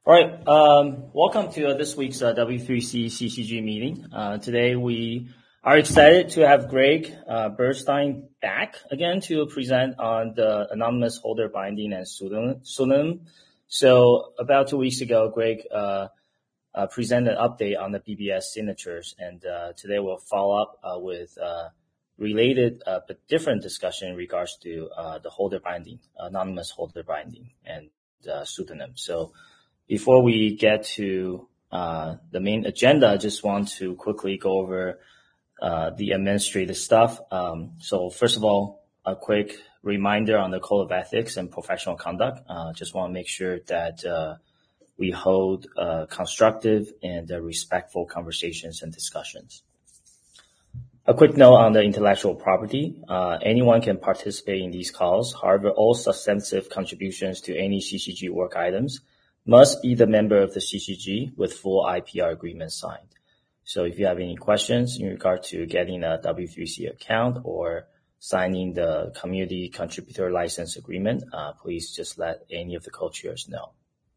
All right. Welcome to this week's W3C CCG meeting. Today we are excited to have Greg Bernstein back again to present on the anonymous holder binding and pseudonym. So about 2 weeks ago, Greg presented an update on the BBS signatures, and today we'll follow up with related but different discussion in regards to the holder binding, anonymous holder binding, and pseudonym. So before we get to the main agenda, I just want to quickly go over the administrative stuff. So first of all, a quick reminder on the Code of Ethics and Professional Conduct. Just want to make sure that we hold constructive and respectful conversations and discussions. A quick note on the intellectual property. Anyone can participate in these calls. However, all substantive contributions to any CCG work items must be the member of the CCG with full IPR agreement signed. So if you have any questions in regard to getting a W3C account or signing the community contributor license agreement, please just let any of the co-chairs know.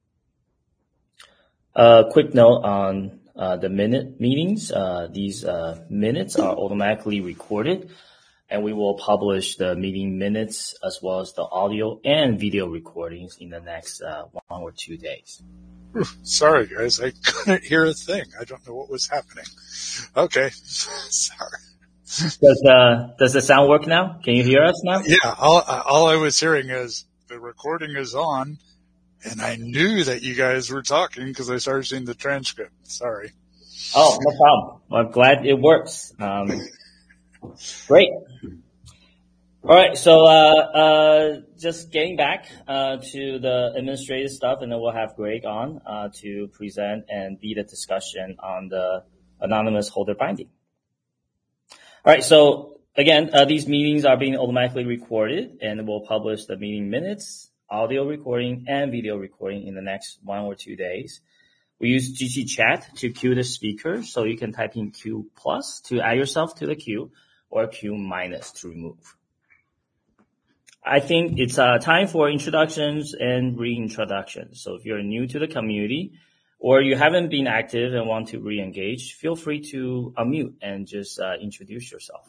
A quick note on the meetings. These minutes are automatically recorded, and we will publish the meeting minutes as well as the audio and video recordings in the next 1 or 2 days. Sorry, guys. I couldn't hear a thing. I don't know what was happening. Okay. Sorry. Does the sound work now? Can you hear us now? Yeah. All I was hearing is the recording is on, and I knew that you guys were talking because I started seeing the transcript. Sorry. Oh, no problem. Well, I'm glad it works. Great. All right, so just getting back to the administrative stuff, and then we'll have Greg on to present and lead a discussion on the anonymous holder binding. All right, so again, these meetings are being automatically recorded, and we'll publish the meeting minutes, audio recording, and video recording in the next 1 or 2 days. We use GC Chat to queue the speakers, so you can type in Q+ to add yourself to the queue, or Q- to remove. I think it's time for introductions and reintroductions. So if you're new to the community or you haven't been active and want to re-engage, feel free to unmute and just introduce yourself.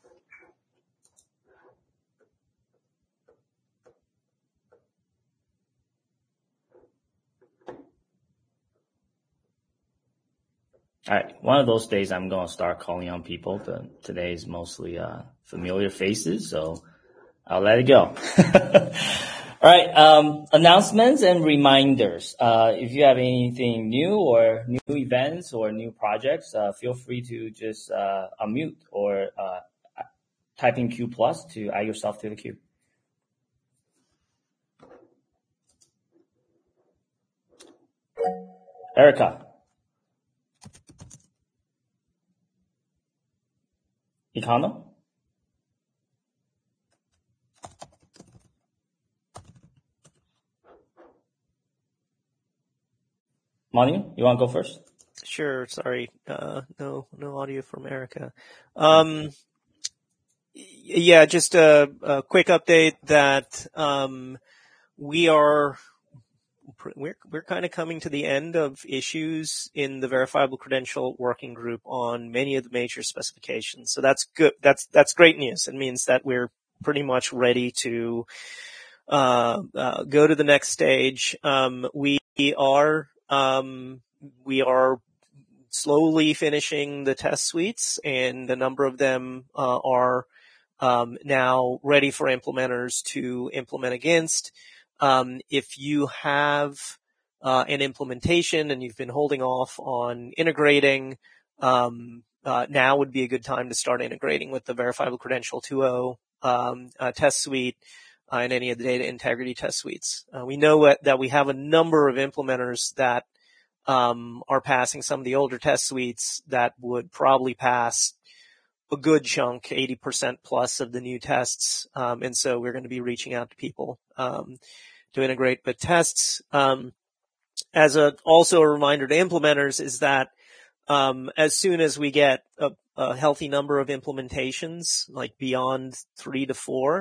All right, one of those days I'm going to start calling on people, but today is mostly familiar faces, so I'll let it go. All right, announcements and reminders. If you have anything new or new events or new projects, feel free to just unmute or type in Q+ to add yourself to the queue. Erica. Ikano? Manu, you want to go first? Sure. Sorry. No audio from Erica. Yeah, just a quick update that, we're kind of coming to the end of issues in the verifiable credential working group on many of the major specifications. So that's good. That's great news. It means that we're pretty much ready to, go to the next stage. We are slowly finishing the test suites, and a number of them are now ready for implementers to implement against. If you have an implementation and you've been holding off on integrating, now would be a good time to start integrating with the Verifiable Credential 2.0 test suite and any of the data integrity test suites. We know that we have a number of implementers that are passing some of the older test suites that would probably pass a good chunk, 80% plus of the new tests. And so we're going to be reaching out to people to integrate. But tests, as also a reminder to implementers, is that as soon as we get a healthy number of implementations, like beyond 3 to 4,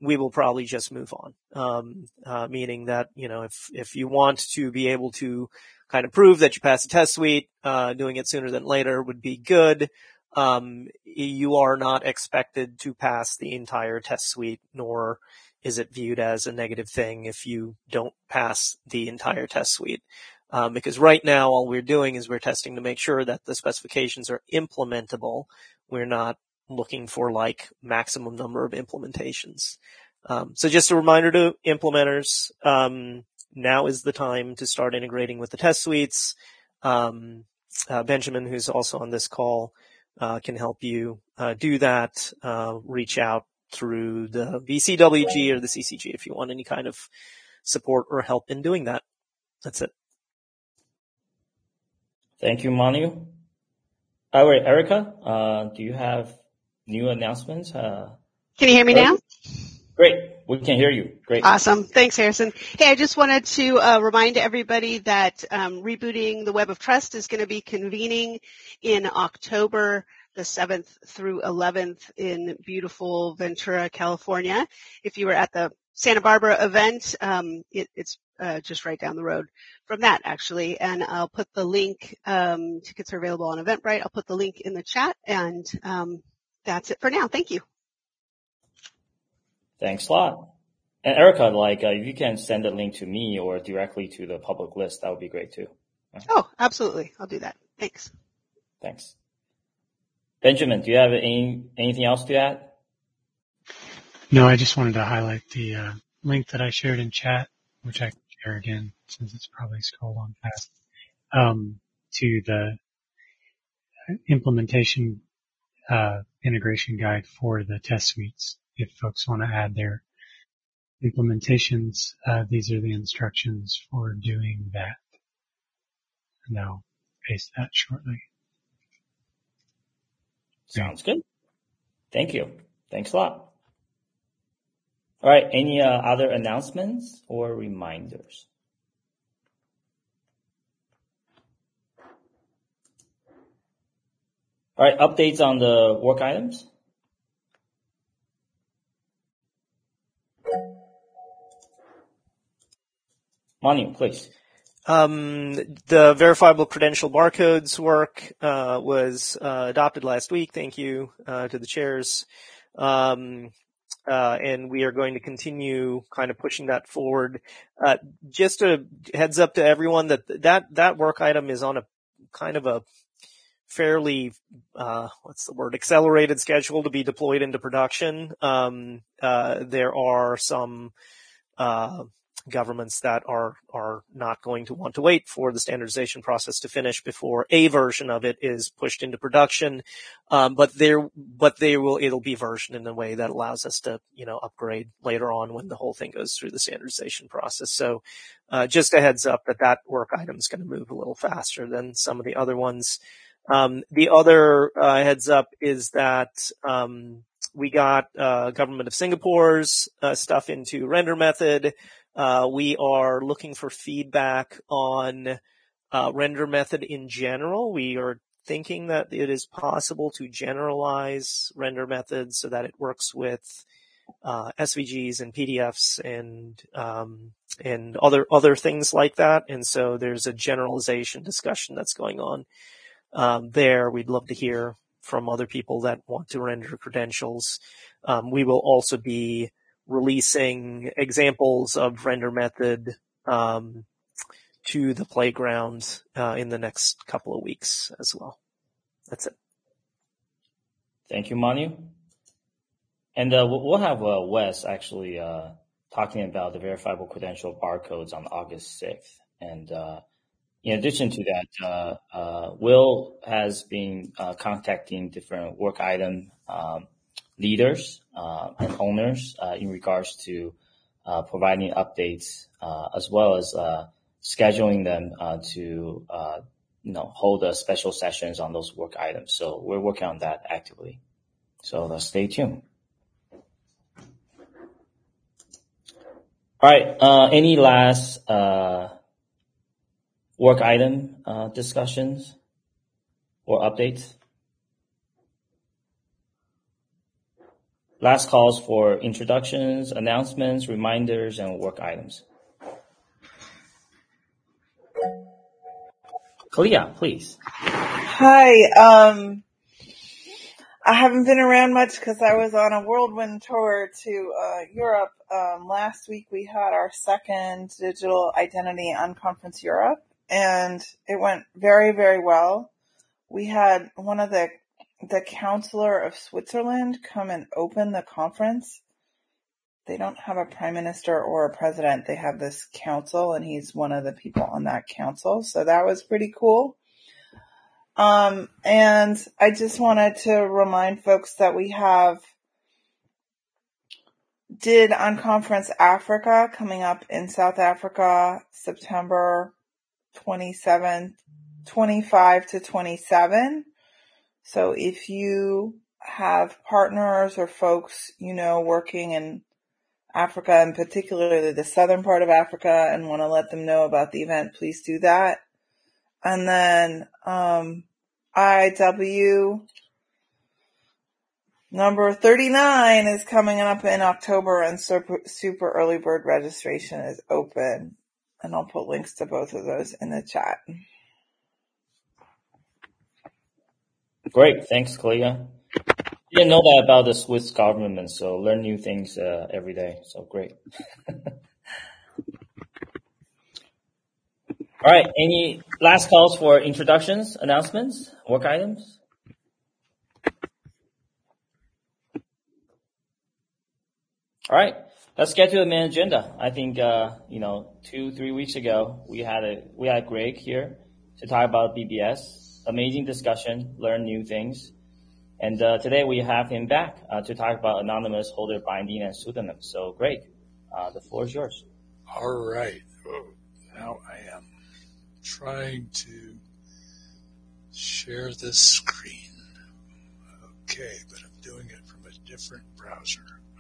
we will probably just move on. Meaning that, if you want to be able to kind of prove that you passed the test suite, doing it sooner than later would be good. You are not expected to pass the entire test suite, nor is it viewed as a negative thing if you don't pass the entire test suite. Because right now all we're doing is we're testing to make sure that the specifications are implementable. We're not looking for maximum number of implementations. So just a reminder to implementers, now is the time to start integrating with the test suites. Benjamin, who's also on this call, can help you do that. Reach out through the VCWG or the CCG if you want any kind of support or help in doing that. That's it. Thank you, Manu. All right, Erica, do you have new announcements? Can you hear me now? Great. We can hear you. Great. Awesome. Thanks, Harrison. Hey, I just wanted to remind everybody that Rebooting the Web of Trust is going to be convening in October the 7th through 11th in beautiful Ventura, California. If you were at the Santa Barbara event, it's just right down the road from that, actually. And I'll put the link, tickets are available on Eventbrite. I'll put the link in the chat, and that's it for now. Thank you. Thanks a lot. And Erica, if you can send a link to me or directly to the public list, that would be great too. Oh, absolutely. I'll do that. Thanks. Thanks. Benjamin, do you have anything else to add? No, I just wanted to highlight the link that I shared in chat, which I can share again since it's probably scrolled on past, to the implementation integration guide for the test suites. If folks want to add their implementations, these are the instructions for doing that. And I'll paste that shortly. Sounds good. Thank you. Thanks a lot. All right. Any other announcements or reminders? All right. Updates on the work items. Manu, please. The verifiable credential barcodes work was adopted last week. Thank you to the chairs. And we are going to continue kind of pushing that forward. Just a heads up to everyone that work item is on a kind of a fairly accelerated schedule to be deployed into production. There are some governments that are not going to want to wait for the standardization process to finish before a version of it is pushed into production. But it'll be versioned in a way that allows us to, upgrade later on when the whole thing goes through the standardization process. So, just a heads up that work item is going to move a little faster than some of the other ones. The other, heads up is that, we got, Government of Singapore's, stuff into render method. We are looking for feedback on render method in general. We are thinking that it is possible to generalize render methods so that it works with SVGs and PDFs and other things like that. And so there's a generalization discussion that's going on there. We'd love to hear from other people that want to render credentials. We will also be releasing examples of render method to the playground in the next couple of weeks as well. That's it. Thank you, Manu. And we'll have Wes actually talking about the verifiable credential barcodes on August 6th. And in addition to that, Will has been contacting different work item leaders and owners in regards to providing updates as well as scheduling them to hold special sessions on those work items. So we're working on that actively. So stay tuned. All right. Any last work item discussions or updates? last calls for introductions, announcements, reminders, and work items. Kalia, please. Hi. I haven't been around much because I was on a whirlwind tour to Europe. Last week we had our second Digital Identity Unconference Europe, and it went very, very well. We had one of the Chancellor of Switzerland come and open the conference. They don't have a prime minister or a president. They have this council, and he's one of the people on that council. So that was pretty cool. And I just wanted to remind folks that we did Unconference Africa coming up in South Africa, September 25 to 27. So if you have partners or folks, working in Africa, and particularly the southern part of Africa, and want to let them know about the event, please do that. And then, IW number 39 is coming up in October, and super early bird registration is open. And I'll put links to both of those in the chat. Great. Thanks, Kalia. Didn't know that about the Swiss government, so learn new things every day. So great. All right. Any last calls for introductions, announcements, work items? All right. Let's get to the main agenda. I think 2-3 weeks ago we had Greg here to talk about BBS. Amazing discussion, learn new things, and today we have him back to talk about anonymous holder binding and pseudonyms. So, Greg, the floor is yours. All right. Now I am trying to share this screen. Okay, but I'm doing it from a different browser.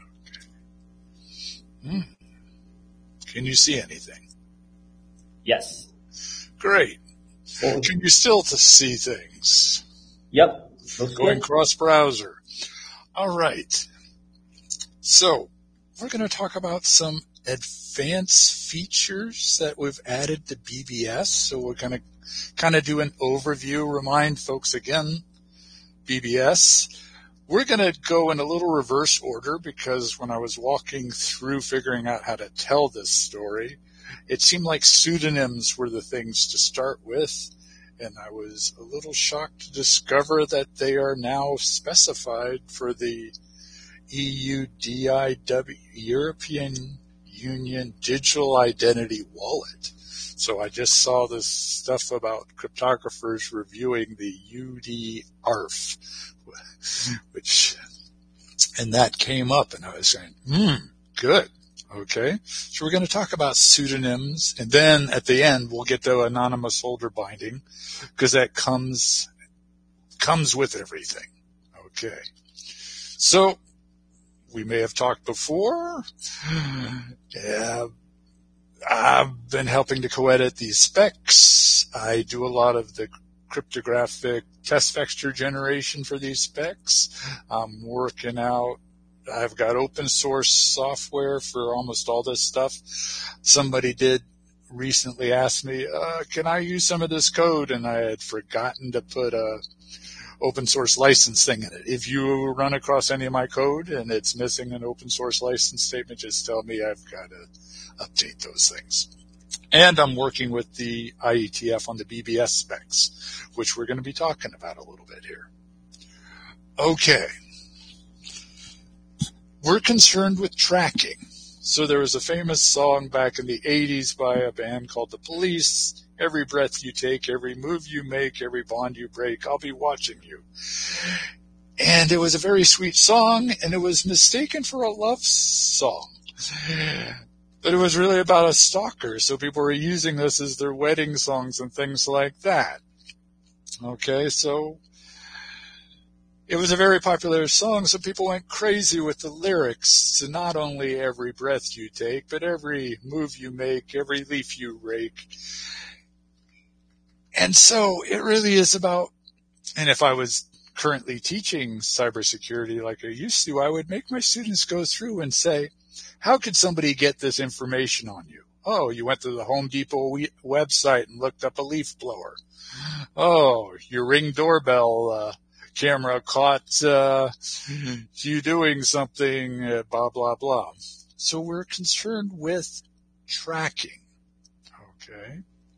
Okay. Can you see anything? Yes. Great. Can you still see things? Yep. Going cross-browser. All right. So we're going to talk about some advanced features that we've added to BBS. So we're going to kind of do an overview, remind folks again, BBS. We're going to go in a little reverse order because when I was walking through figuring out how to tell this story, it seemed like pseudonyms were the things to start with. And I was a little shocked to discover that they are now specified for the EUDIW, European Union Digital Identity Wallet. So I just saw this stuff about cryptographers reviewing the UDARF, and that came up, and I was saying, good. Okay, so we're going to talk about pseudonyms, and then at the end we'll get to anonymous holder binding, because that comes with everything. Okay, so we may have talked before. Yeah, I've been helping to co-edit these specs. I do a lot of the cryptographic test vector generation for these specs. I'm working out. I've got open source software for almost all this stuff. Somebody did recently ask me, can I use some of this code? And I had forgotten to put a open source license thing in it. If you run across any of my code and it's missing an open source license statement, just tell me. I've got to update those things. And I'm working with the IETF on the BBS specs, which we're going to be talking about a little bit here. Okay. We're concerned with tracking. So there was a famous song back in the 80s by a band called The Police. Every breath you take, every move you make, every bond you break, I'll be watching you. And it was a very sweet song, and it was mistaken for a love song. But it was really about a stalker, so people were using this as their wedding songs and things like that. Okay, so it was a very popular song, so people went crazy with the lyrics to not only every breath you take, but every move you make, every leaf you rake. And so it really is about, and if I was currently teaching cybersecurity like I used to, I would make my students go through and say, how could somebody get this information on you? Oh, you went to the Home Depot website and looked up a leaf blower. Oh, your Ring doorbell camera caught you doing something, blah, blah, blah. So we're concerned with tracking. Okay.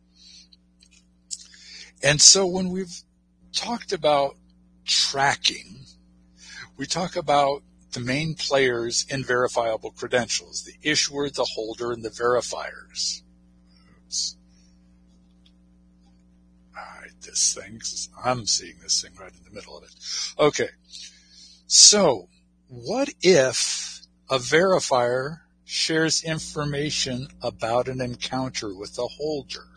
And so when we've talked about tracking, we talk about the main players in verifiable credentials, the issuer, the holder, and the verifiers. Oops. All right, this thing, 'cause I'm seeing this thing right in the middle of it. Okay, so what if a verifier shares information about an encounter with the holder?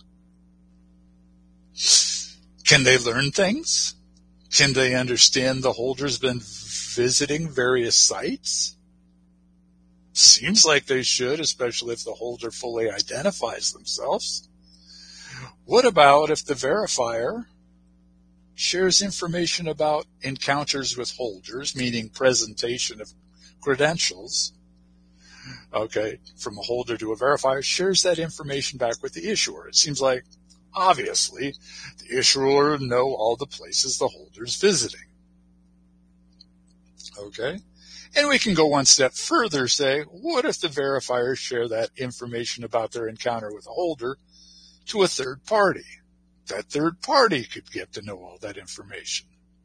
Can they learn things? Can they understand the holder's been visiting various sites? Seems like they should, especially if the holder fully identifies themselves. What about if the verifier shares information about encounters with holders, meaning presentation of credentials, okay, from a holder to a verifier, shares that information back with the issuer? It seems like, obviously, the issuer will know all the places the holder's visiting. Okay? And we can go one step further, say, what if the verifiers share that information about their encounter with a holder to a third party? That third party could get to know all that information.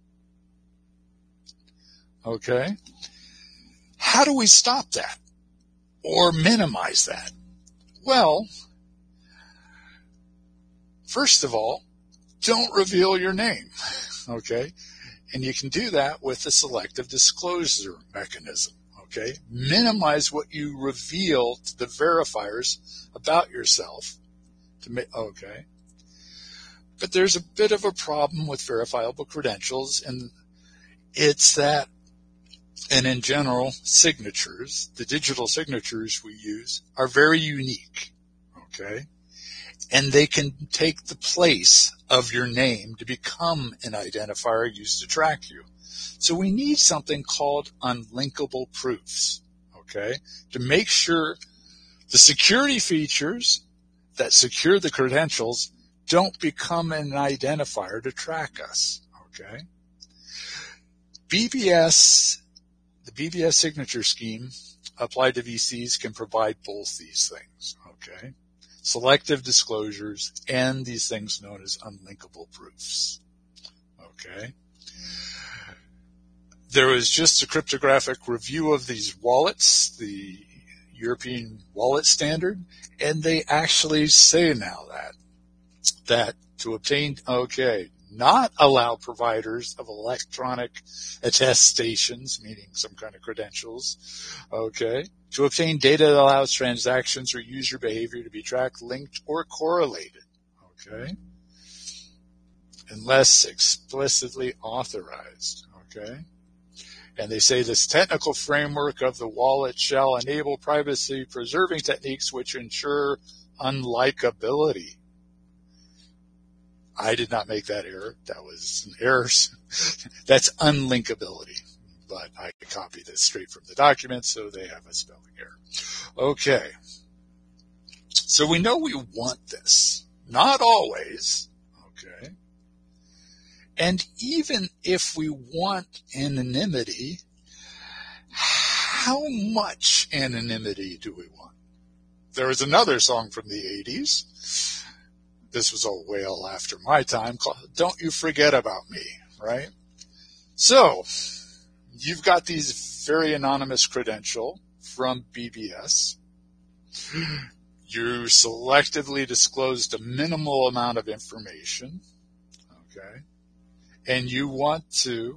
Okay? How do we stop that or minimize that? Well, first of all, don't reveal your name. Okay? And you can do that with the selective disclosure mechanism, okay? Minimize what you reveal to the verifiers about yourself. Okay? But there's a bit of a problem with verifiable credentials, and it's that, and in general, signatures, the digital signatures we use, are very unique, okay? And they can take the place of your name to become an identifier used to track you. So we need something called unlinkable proofs, okay, to make sure the security features that secure the credentials don't become an identifier to track us, okay? BBS, the BBS signature scheme applied to VCs can provide both these things, okay? Selective disclosures and these things known as unlinkable proofs. Okay. There was just a cryptographic review of these wallets, the European wallet standard, and they actually say now that to obtain, okay, not allow providers of electronic attestations, meaning some kind of credentials, okay, to obtain data that allows transactions or user behavior to be tracked, linked, or correlated, okay, unless explicitly authorized, okay. And they say this technical framework of the wallet shall enable privacy-preserving techniques which ensure unlikability. I did not make that error. That was an error. That's unlinkability. But I copied this straight from the document, so they have a spelling error. Okay. So we know we want this. Not always. Okay. And even if we want anonymity, how much anonymity do we want? There was another song from the 80s. This was a whale after my time called Don't You Forget About Me, right? So, you've got these very anonymous credential from BBS. You selectively disclosed a minimal amount of information, okay? And you want to,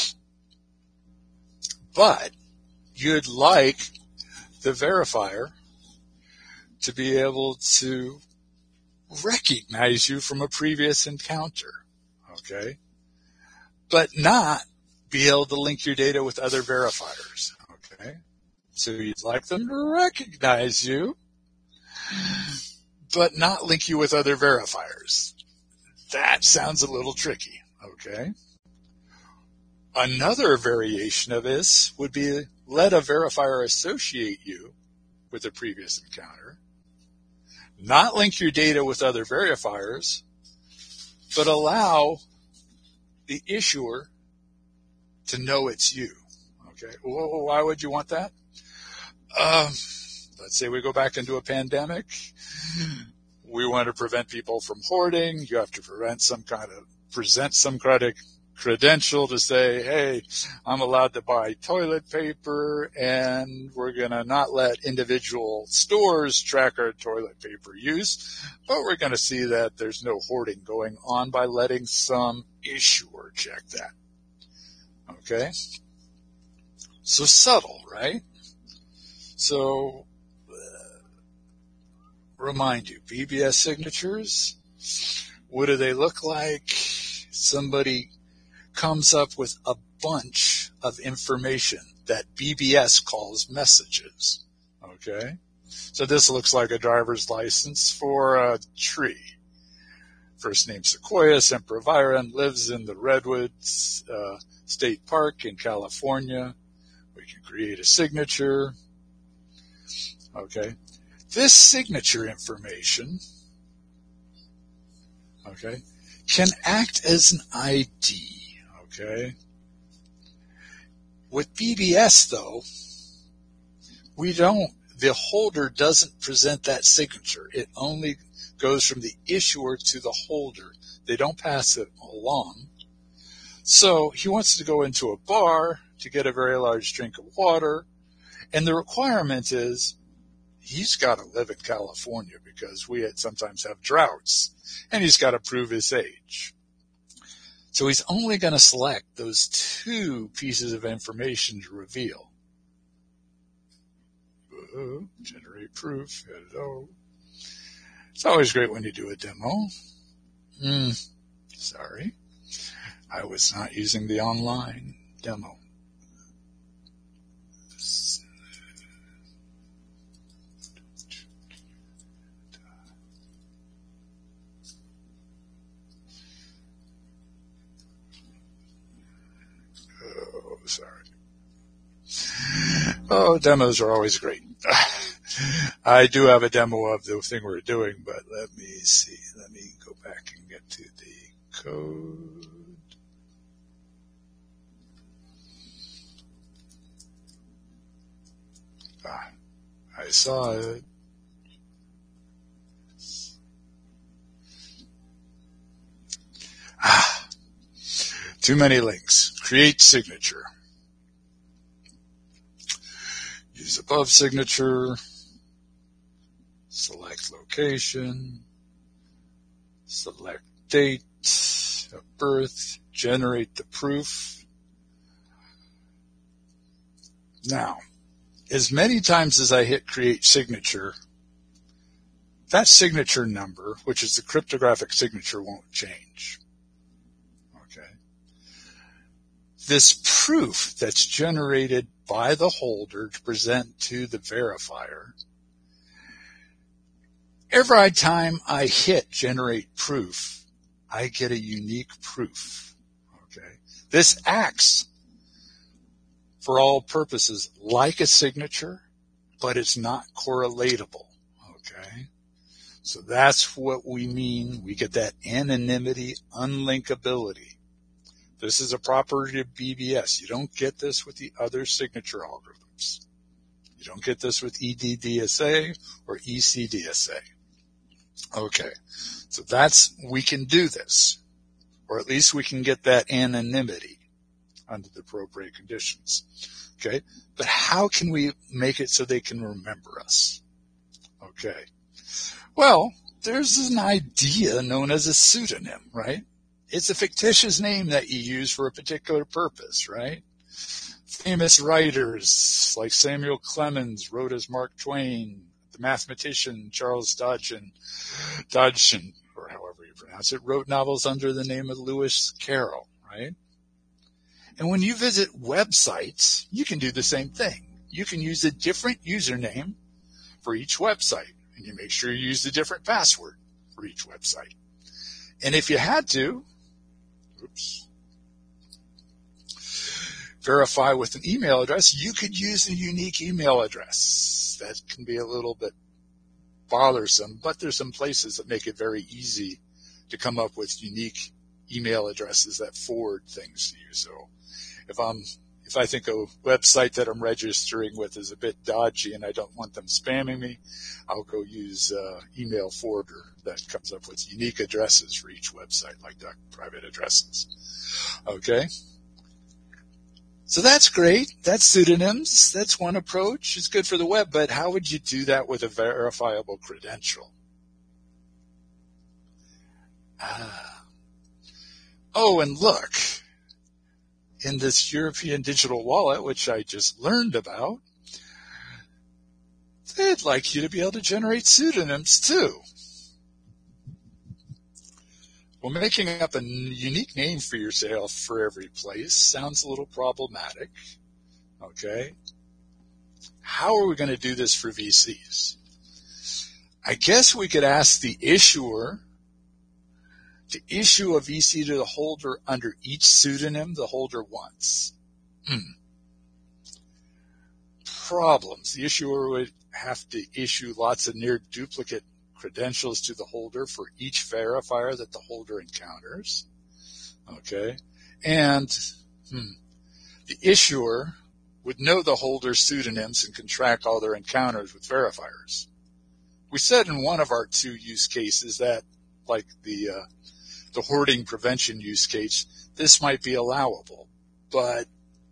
but you'd like the verifier to be able to recognize you from a previous encounter, okay? But not be able to link your data with other verifiers, okay? So you'd like them to recognize you, but not link you with other verifiers. That sounds a little tricky, okay? Another variation of this would be let a verifier associate you with a previous encounter, not link your data with other verifiers, but allow the issuer to know it's you. Okay, well, why would you want that? Let's say we go back into a pandemic. We want to prevent people from hoarding. You have to present some kind of credential to say, hey, I'm allowed to buy toilet paper, and we're going to not let individual stores track our toilet paper use, but we're going to see that there's no hoarding going on by letting some issuer check that. Okay? So subtle, right? So, remind you, BBS signatures, what do they look like? Somebody comes up with a bunch of information that BBS calls messages. Okay? So this looks like a driver's license for a tree. First name Sequoia sempervirens, lives in the Redwoods State Park in California. We can create a signature. Okay? This signature information, okay, can act as an ID. Okay. With BBS, though, the holder doesn't present that signature. It only goes from the issuer to the holder. They don't pass it along. So he wants to go into a bar to get a very large drink of water, and the requirement is he's got to live in California because we sometimes have droughts, and he's got to prove his age. So he's only going to select those two pieces of information to reveal. Generate proof. Hello. It's always great when you do a demo. Sorry. I was not using the online demo. Sorry. Oh, demos are always great. I do have a demo of the thing we're doing, but let me see. Let me go back and get to the code. I saw it. Too many links. Create signature. Use above signature. Select location. Select date of birth. Generate the proof. Now, as many times as I hit create signature, that signature number, which is the cryptographic signature, won't change. Okay. This proof that's generated by the holder to present to the verifier, every time I hit generate proof, I get a unique proof. Okay. This acts for all purposes like a signature, but it's not correlatable. Okay. So that's what we mean. We get that anonymity, unlinkability. This is a property of BBS. You don't get this with the other signature algorithms. You don't get this with EDDSA or ECDSA. Okay. So we can do this, or at least we can get that anonymity under the appropriate conditions. Okay. But how can we make it so they can remember us? Okay. Well, there's an idea known as a pseudonym, right? It's a fictitious name that you use for a particular purpose, right? Famous writers like Samuel Clemens wrote as Mark Twain. The mathematician Charles Dodgson, or however you pronounce it, wrote novels under the name of Lewis Carroll, right? And when you visit websites, you can do the same thing. You can use a different username for each website, and you make sure you use a different password for each website. And if you had to, verify with an email address, you could use a unique email address. That can be a little bit bothersome, but there's some places that make it very easy to come up with unique email addresses that forward things to you. So if I think a website that I'm registering with is a bit dodgy and I don't want them spamming me, I'll go use email forwarder that comes up with unique addresses for each website, like private addresses. Okay. So that's great. That's pseudonyms. That's one approach. It's good for the web, but how would you do that with a verifiable credential? Oh, and look, in this European digital wallet, which I just learned about, they'd like you to be able to generate pseudonyms too. Well, making up a unique name for yourself for every place sounds a little problematic. Okay. How are we going to do this for VCs? I guess we could ask the issuer to issue a VC to the holder under each pseudonym the holder wants. Problems. The issuer would have to issue lots of near duplicate credentials to the holder for each verifier that the holder encounters. Okay. And the issuer would know the holder's pseudonyms and can track all their encounters with verifiers. We said in one of our 2 use cases that, like the hoarding prevention use case, this might be allowable. But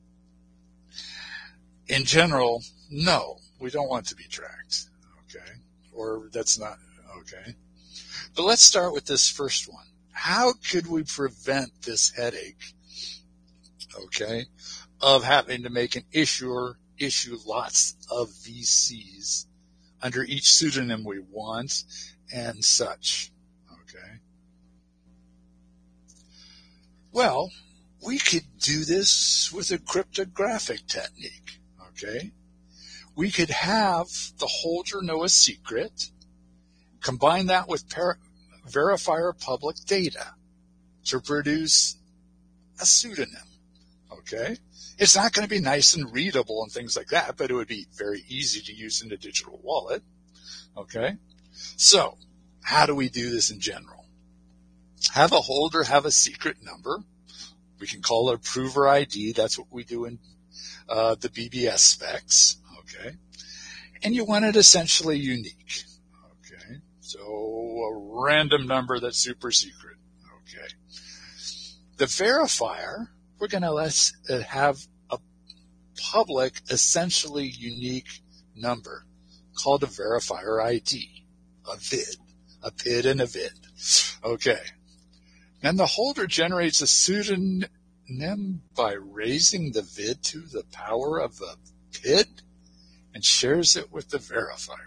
in general, no, we don't want to be tracked. Okay. Or that's not okay. But let's start with this first one. How could we prevent this headache, okay, of having to make an issuer issue lots of VCs under each pseudonym we want and such, okay? Well, we could do this with a cryptographic technique, okay? We could have the holder know a secret, combine that with verifier public data to produce a pseudonym, okay? It's not going to be nice and readable and things like that, but it would be very easy to use in a digital wallet, okay? So, how do we do this in general? Have a holder have a secret number. We can call it a prover ID. That's what we do in the BBS specs, okay? And you want it essentially unique. So a random number that's super secret. Okay. The verifier, we're going to have a public, essentially unique number called a verifier ID, a VID, a PID and a VID. Okay. And the holder generates a pseudonym by raising the VID to the power of the PID and shares it with the verifier.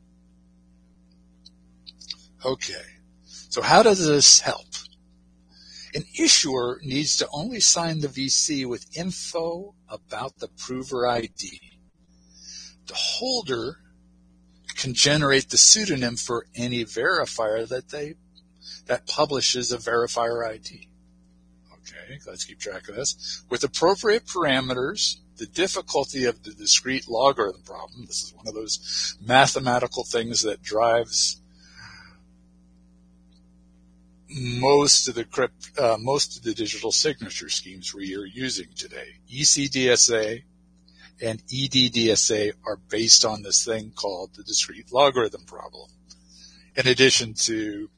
Okay, so how does this help? An issuer needs to only sign the VC with info about the prover ID. The holder can generate the pseudonym for any verifier that publishes a verifier ID. Okay, let's keep track of this. With appropriate parameters, the difficulty of the discrete logarithm problem, this is one of those mathematical things that drives most of the digital signature schemes we are using today. ECDSA and EDDSA are based on this thing called the discrete logarithm problem, in addition to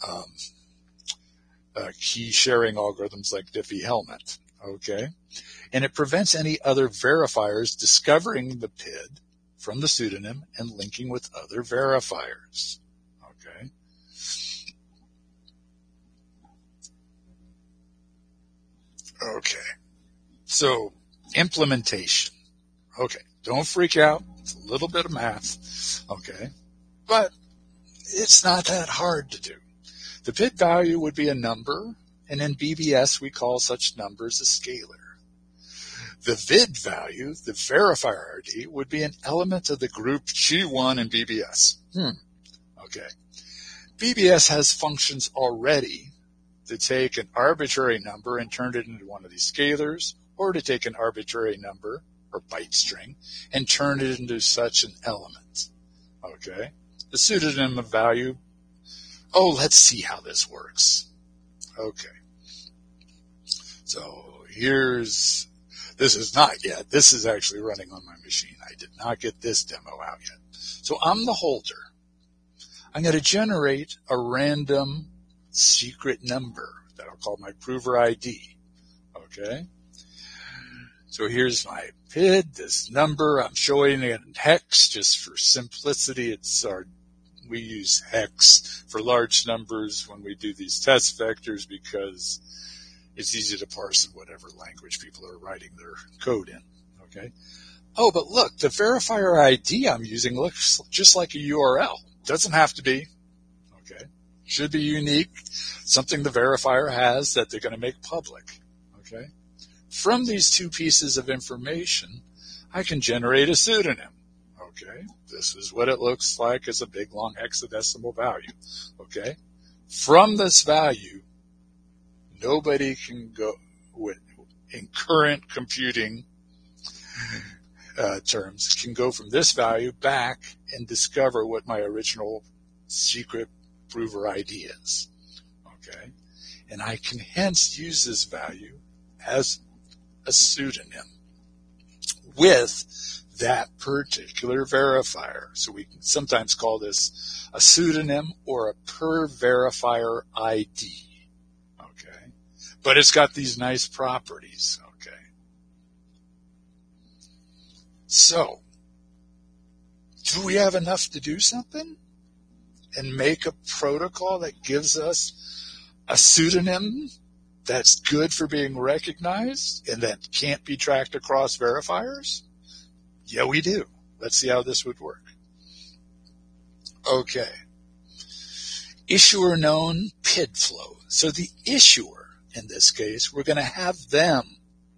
key sharing algorithms like Diffie-Hellman. Okay, and it prevents any other verifiers discovering the PID from the pseudonym and linking with other verifiers. Okay. Okay, so implementation. Okay, don't freak out. It's a little bit of math. Okay, but it's not that hard to do. The PID value would be a number, and in BBS we call such numbers a scalar. The VID value, the verifier ID, would be an element of the group G1 in BBS. Okay, BBS has functions already to take an arbitrary number and turn it into one of these scalars, or to take an arbitrary number or byte string and turn it into such an element. Okay? The pseudonym of value. Oh, let's see how this works. Okay. So this is not yet. This is actually running on my machine. I did not get this demo out yet. So I'm the holder. I'm going to generate a random secret number that I'll call my prover ID. Okay. So here's my PID, this number. I'm showing it in hex just for simplicity. We use hex for large numbers when we do these test vectors because it's easy to parse in whatever language people are writing their code in. Okay. Oh, but look, the verifier ID I'm using looks just like a URL. Doesn't have to be. Okay. Should be unique. Something the verifier has that they're going to make public. Okay. From these two pieces of information, I can generate a pseudonym. Okay. This is what it looks like as a big long hexadecimal value. Okay. From this value, nobody can go in current computing terms can go from this value back and discover what my original secret prover ID is. Okay. And I can hence use this value as a pseudonym with that particular verifier. So we can sometimes call this a pseudonym or a per verifier ID. Okay. But it's got these nice properties. Okay. So, do we have enough to do something and make a protocol that gives us a pseudonym that's good for being recognized and that can't be tracked across verifiers? Yeah, we do. Let's see how this would work. Okay. Issuer known PID flow. So the issuer, in this case, we're going to have them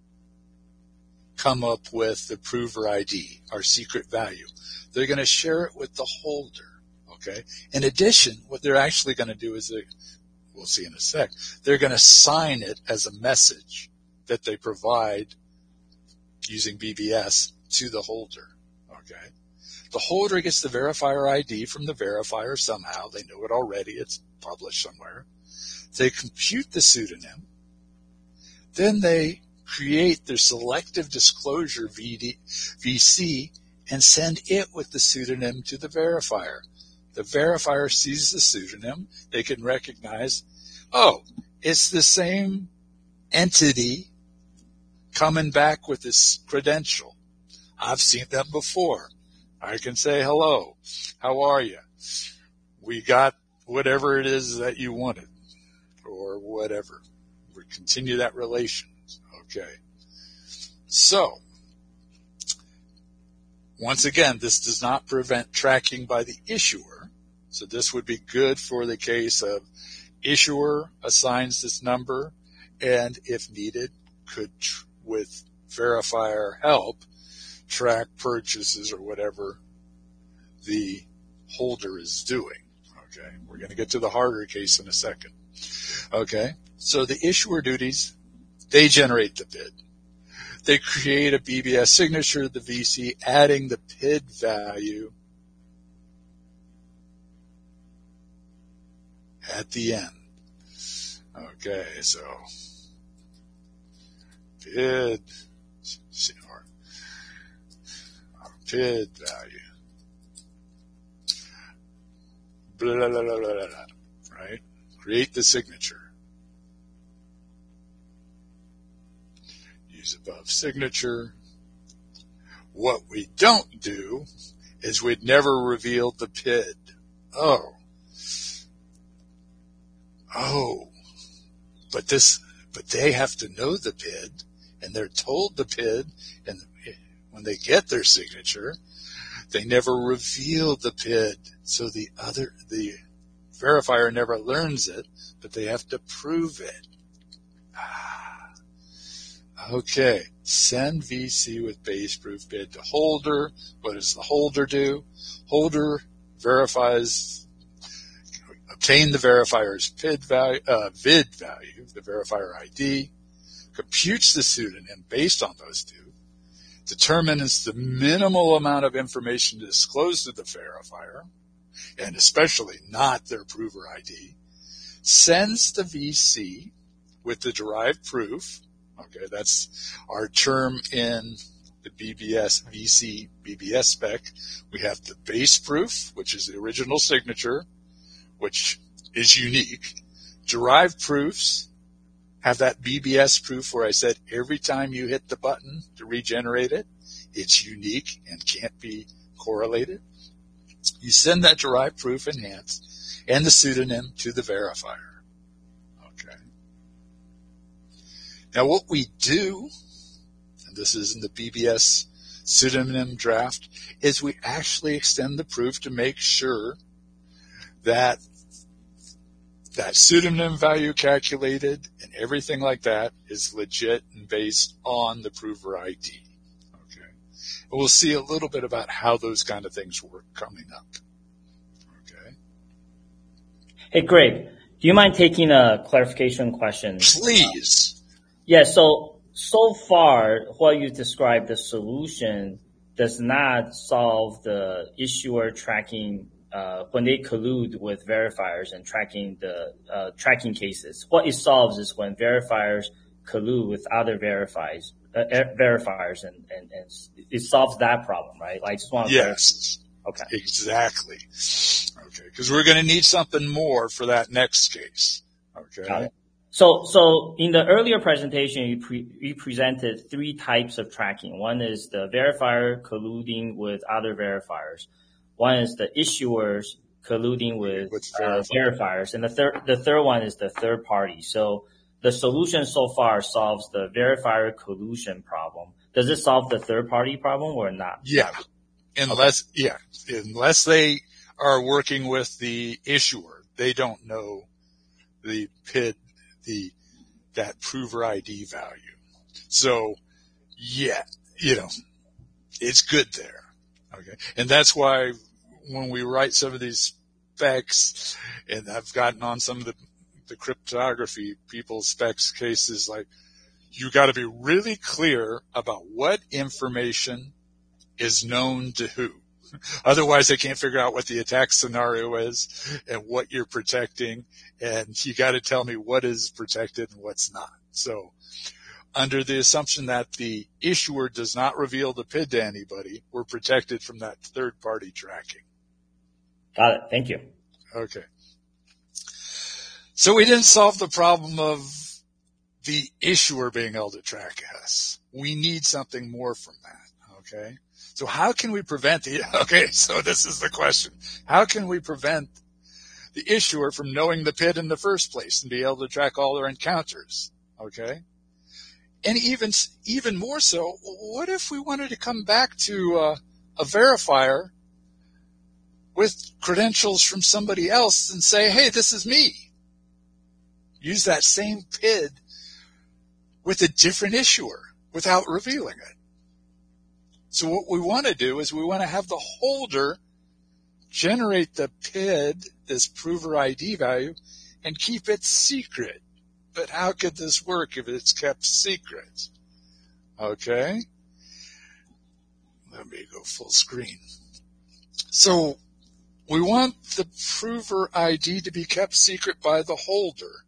come up with the prover ID, our secret value. They're going to share it with the holder. Okay. In addition, what they're actually going to do is we'll see in a sec, they're going to sign it as a message that they provide using BBS to the holder. Okay. The holder gets the verifier ID from the verifier somehow. They know it already. It's published somewhere. They compute the pseudonym. Then they create their selective disclosure VC and send it with the pseudonym to the verifier. The verifier sees the pseudonym. They can recognize, oh, it's the same entity coming back with this credential. I've seen them before. I can say, hello, how are you? We got whatever it is that you wanted or whatever. We continue that relation. Okay. So, once again, this does not prevent tracking by the issuer. So this would be good for the case of issuer assigns this number and, if needed, could, with verifier help, track purchases or whatever the holder is doing. Okay. We're going to get to the harder case in a second. Okay. So the issuer duties, they generate the PID. They create a BBS signature, the VC, adding the PID value at the end. Okay, so PID, or PID value. Blah, blah, blah, blah, blah, blah, right? Create the signature. Use above signature. What we don't do is we'd never revealed the PID. Oh, but they have to know the PID, and they're told the PID, and when they get their signature, they never reveal the PID. So the verifier never learns it, but they have to prove it. Okay, send VC with base proof PID to holder. What does the holder do? Holder verifies, obtain the verifier's PID value, VID value, the verifier ID, computes the pseudonym based on those two, determines the minimal amount of information to disclose to the verifier, and especially not their prover ID, sends the VC with the derived proof. Okay, that's our term in the BBS, VC, BBS spec. We have the base proof, which is the original signature, which is unique. Derived proofs have that BBS proof where I said every time you hit the button to regenerate it, it's unique and can't be correlated. You send that derived proof enhanced and the pseudonym to the verifier. Okay. Now what we do, and this is in the BBS pseudonym draft, is we actually extend the proof to make sure that that pseudonym value calculated and everything like that is legit and based on the prover ID. Okay. And we'll see a little bit about how those kind of things work coming up. Okay. Hey, Greg, do you mind taking a clarification question? Please. Yeah, so far, what you described, the solution does not solve the issuer tracking when they collude with verifiers and tracking the tracking cases. What it solves is when verifiers collude with other verifiers, and it solves that problem, right? Like, I just want to Yes. Okay. Exactly. Okay, because we're going to need something more for that next case. Okay. Got it. So in the earlier presentation, you presented three types of tracking. One is the verifier colluding with other verifiers. One is the issuers colluding with verifiers, and the third one is the third party. So the solution so far solves the verifier collusion problem. Does it solve the third party problem or not? Yeah, unless they are working with the issuer, they don't know the PID, that prover ID value. So yeah, it's good there. Okay. And that's why when we write some of these specs, and I've gotten on some of the cryptography people's specs cases, like, you got to be really clear about what information is known to who. Otherwise, they can't figure out what the attack scenario is and what you're protecting. And you got to tell me what is protected and what's not. So under the assumption that the issuer does not reveal the PID to anybody, we're protected from that third-party tracking. Got it. Thank you. Okay. So we didn't solve the problem of the issuer being able to track us. We need something more from that. Okay. So how can we prevent so this is the question. How can we prevent the issuer from knowing the PID in the first place and be able to track all their encounters? Okay. And even more so, what if we wanted to come back to a verifier with credentials from somebody else and say, hey, this is me. Use that same PID with a different issuer without revealing it. So what we want to do is we want to have the holder generate the PID, this prover ID value, and keep it secret. But how could this work if it's kept secret? Okay. Let me go full screen. So we want the prover ID to be kept secret by the holder.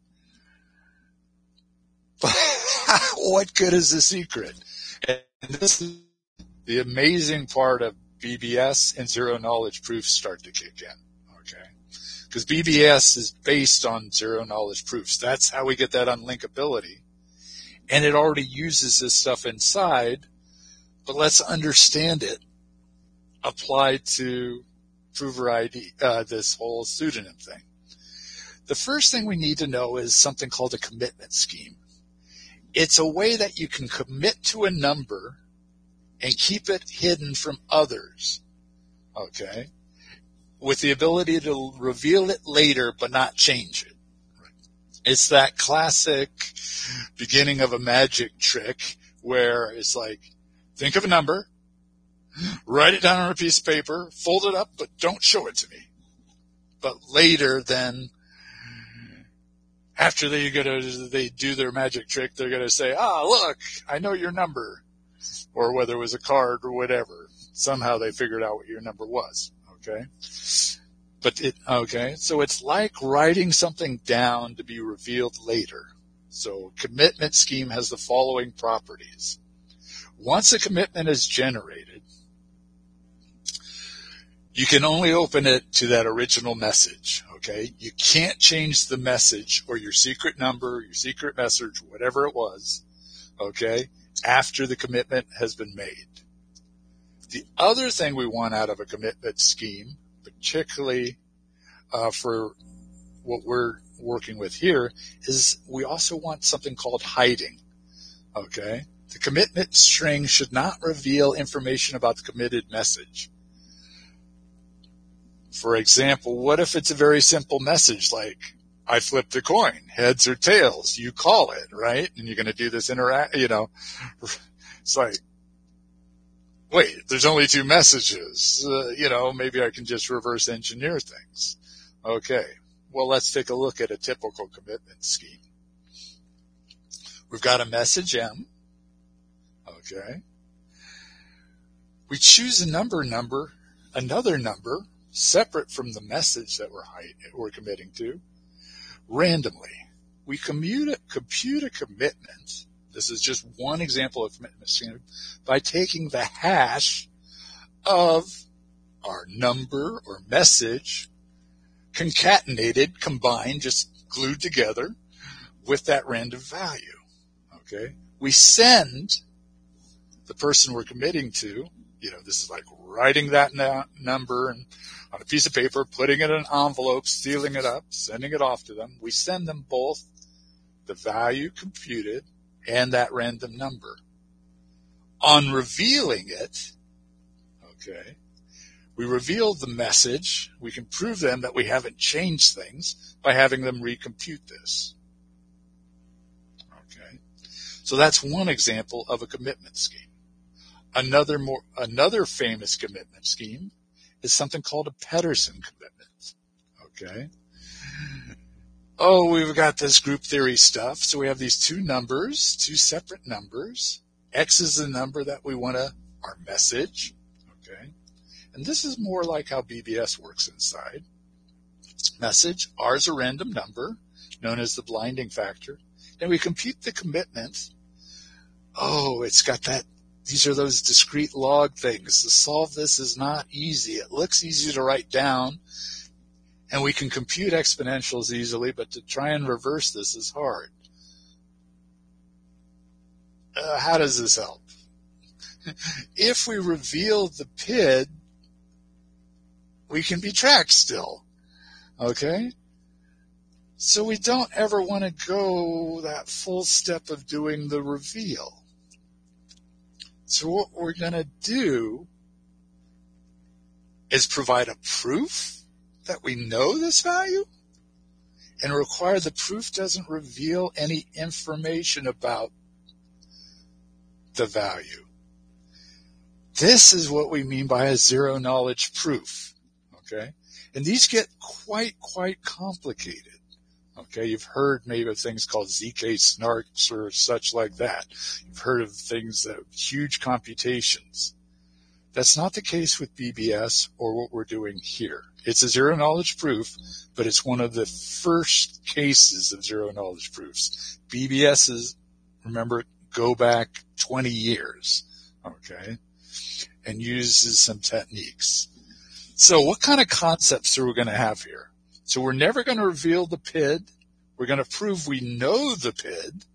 But what good is the secret? And this is the amazing part of BBS and zero knowledge proofs start to kick in. Okay. Because BBS is based on zero knowledge proofs. That's how we get that unlinkability. And it already uses this stuff inside, but let's understand it applied to prover ID, this whole pseudonym thing. The first thing we need to know is something called a commitment scheme. It's a way that you can commit to a number and keep it hidden from others. Okay. With the ability to reveal it later, but not change it. It's that classic beginning of a magic trick where it's like, think of a number, write it down on a piece of paper, fold it up, but don't show it to me. But later then after they do their magic trick, they're going to say, look, I know your number, or whether it was a card or whatever. Somehow they figured out what your number was. Okay. So it's like writing something down to be revealed later. So commitment scheme has the following properties. Once a commitment is generated, you can only open it to that original message, okay? You can't change the message or your secret number, your secret message, whatever it was, okay, after the commitment has been made. The other thing we want out of a commitment scheme, particularly for what we're working with here, is we also want something called hiding, okay? The commitment string should not reveal information about the committed message. For example, what if it's a very simple message like, I flipped a coin, heads or tails, you call it, right? And you're going to do this it's like, wait, there's only 2 messages. Maybe I can just reverse engineer things. Okay. Well, let's take a look at a typical commitment scheme. We've got a message M. Okay. We choose another number, separate from the message that we're committing to, randomly. We compute a commitment. This is just one example of commitment scheme by taking the hash of our number or message concatenated, combined, just glued together with that random value. Okay. We send the person we're committing to, this is like writing that number and on a piece of paper, putting it in an envelope, sealing it up, sending it off to them. We send them both the value computed and that random number. On revealing it, okay, we reveal the message. We can prove them that we haven't changed things by having them recompute this. Okay, so that's one example of a commitment scheme. Another famous commitment scheme is something called a Pedersen commitment. Okay. We've got this group theory stuff. So we have these 2 separate numbers. X is the number that we want our message. Okay. And this is more like how BBS works inside. Message, R is a random number, known as the blinding factor. Then we compute the commitment. It's got these are those discrete log things. To solve this is not easy. It looks easy to write down, and we can compute exponentials easily, but to try and reverse this is hard. How does this help? If we reveal the PID, we can be tracked still. Okay? So we don't ever want to go that full step of doing the reveal. So what we're going to do is provide a proof that we know this value and require the proof doesn't reveal any information about the value. This is what we mean by a zero knowledge proof. Okay? And these get quite complicated. Okay, you've heard maybe of things called ZK snarks or such like that. You've heard of things that huge computations. That's not the case with BBS or what we're doing here. It's a zero knowledge proof, but it's one of the first cases of zero knowledge proofs. BBS's, remember, go back 20 years, okay, and uses some techniques. So what kind of concepts are we going to have here? So we're never going to reveal the PID. We're going to prove we know the PID.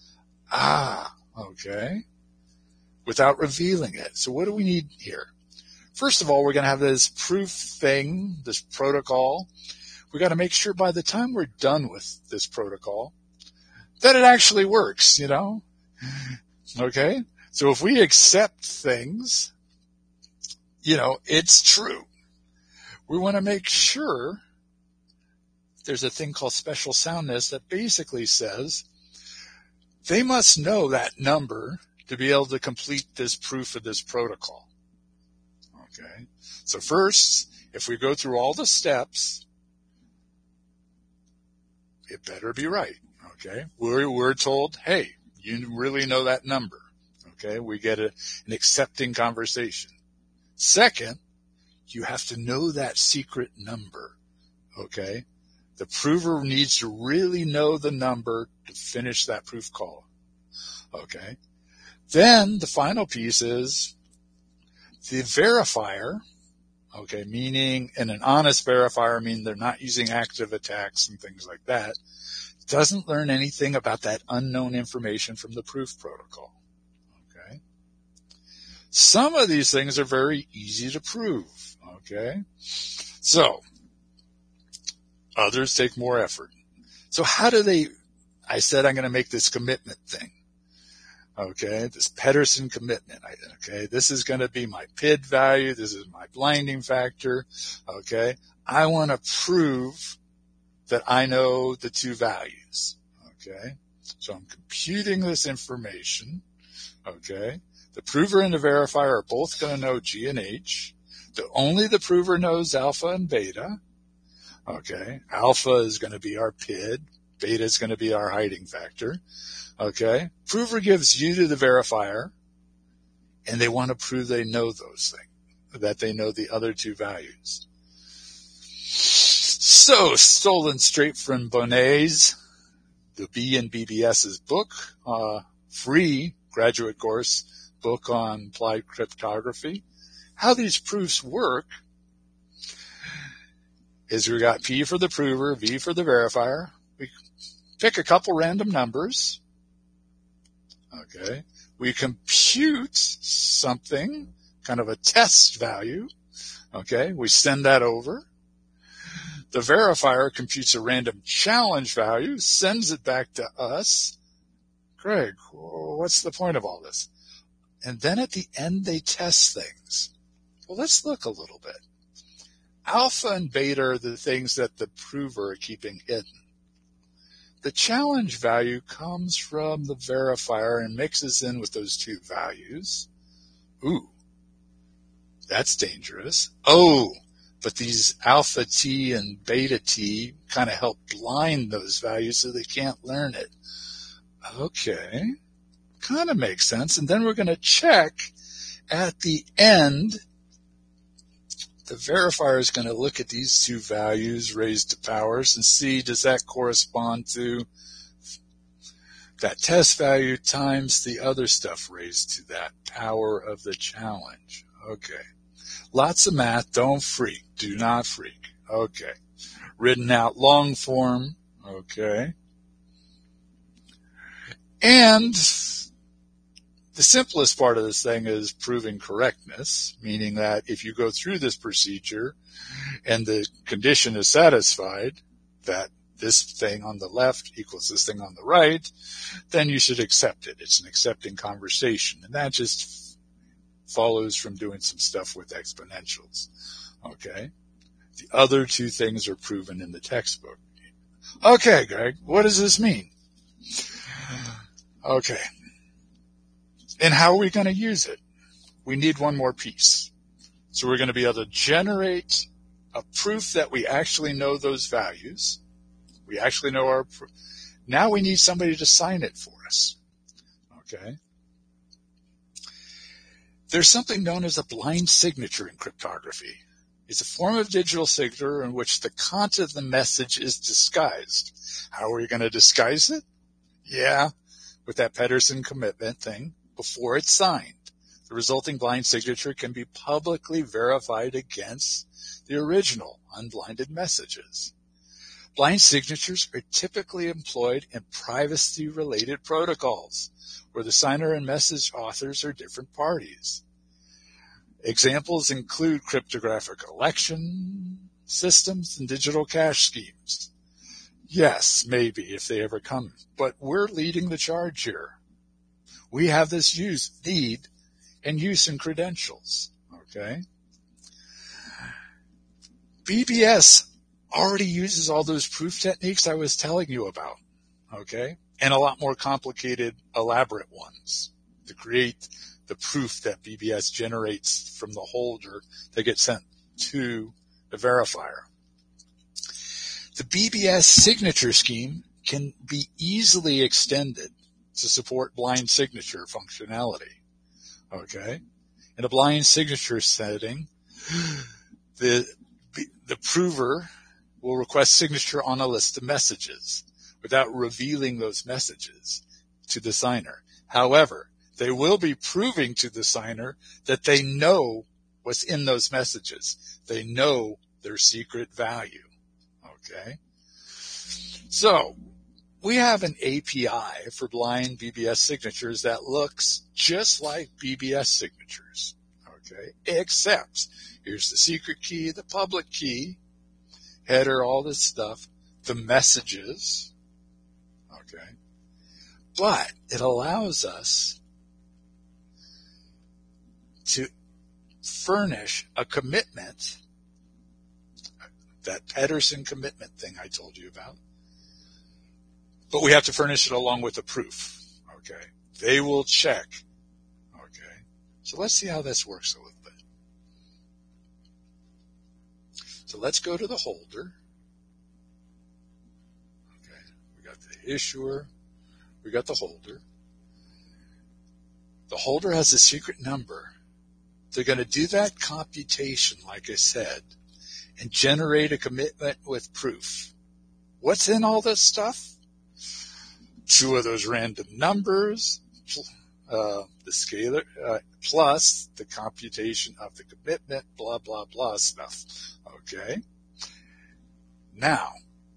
Okay. Without revealing it. So what do we need here? First of all, we're going to have this proof thing, this protocol. We got to make sure by the time we're done with this protocol that it actually works, Okay. So if we accept things, it's true. We want to make sure there's a thing called special soundness that basically says they must know that number to be able to complete this proof of this protocol. Okay. So first, if we go through all the steps, it better be right. Okay. We're told, hey, you really know that number. Okay. We get an accepting conversation. Second, you have to know that secret number. Okay. The prover needs to really know the number to finish that proof call. Okay. Then the final piece is the verifier. Okay. Meaning, and an honest verifier, meaning they're not using active attacks and things like that, doesn't learn anything about that unknown information from the proof protocol. Okay. Some of these things are very easy to prove. Okay. So, others take more effort. So how do they, I said I'm going to make this commitment thing. Okay. This Pedersen commitment. Okay. This is going to be my PID value. This is my blinding factor. Okay. I want to prove that I know the two values. Okay. So I'm computing this information. Okay. The prover and the verifier are both going to know G and H. Only the prover knows alpha and beta. Okay. Alpha is going to be our PID. Beta is going to be our hiding factor. Okay. Prover gives U to the verifier, and they want to prove they know those things, that they know the other two values. So, stolen straight from Bonet's, the B in BBS's book, free graduate course book on applied cryptography. How these proofs work is we got P for the prover, V for the verifier. We pick a couple random numbers. Okay. We compute something, kind of a test value. Okay. We send that over. The verifier computes a random challenge value, sends it back to us. Greg, what's the point of all this? And then at the end, they test things. Well, let's look a little bit. Alpha and beta are the things that the prover are keeping hidden. The challenge value comes from the verifier and mixes in with those two values. Ooh, that's dangerous. Oh, but these alpha T and beta T kind of help blind those values so they can't learn it. Okay, kind of makes sense. And then we're going to check at the end. The verifier is going to look at these two values raised to powers and see, does that correspond to that test value times the other stuff raised to that power of the challenge. Okay. Lots of math. Don't freak. Do not freak. Okay. Written out long form. Okay. And the simplest part of this thing is proving correctness, meaning that if you go through this procedure and the condition is satisfied that this thing on the left equals this thing on the right, then you should accept it. It's an accepting conversation. And that just follows from doing some stuff with exponentials. Okay. The other two things are proven in the textbook. Okay, Greg, what does this mean? Okay. And how are we going to use it? We need one more piece. So we're going to be able to generate a proof that we actually know those values. We actually know our proof. Now we need somebody to sign it for us. Okay. There's something known as a blind signature in cryptography. It's a form of digital signature in which the content of the message is disguised. How are we going to disguise it? Yeah, with that Pedersen commitment thing before it's signed. The resulting blind signature can be publicly verified against the original unblinded messages. Blind signatures are typically employed in privacy-related protocols, where the signer and message authors are different parties. Examples include cryptographic election systems and digital cash schemes. Yes, maybe, if they ever come, but we're leading the charge here. We have this need and use in credentials, okay? BBS already uses all those proof techniques I was telling you about, okay? And a lot more complicated, elaborate ones to create the proof that BBS generates from the holder that gets sent to the verifier. The BBS signature scheme can be easily extended to support blind signature functionality. Okay? In a blind signature setting, the prover will request signature on a list of messages without revealing those messages to the signer. However, they will be proving to the signer that they know what's in those messages. They know their secret value. Okay? So, we have an API for blind BBS signatures that looks just like BBS signatures. Okay? Except, here's the secret key, the public key, header, all this stuff, the messages. Okay? But it allows us to furnish a commitment, that Pedersen commitment thing I told you about, but we have to furnish it along with a proof. Okay. They will check. Okay. So let's see how this works a little bit. So let's go to the holder. Okay. We got the issuer. We got the holder. The holder has a secret number. They're going to do that computation, like I said, and generate a commitment with proof. What's in all this stuff? 2 of those random numbers, the scalar, plus the computation of the commitment, blah, blah, blah stuff. Okay? Now,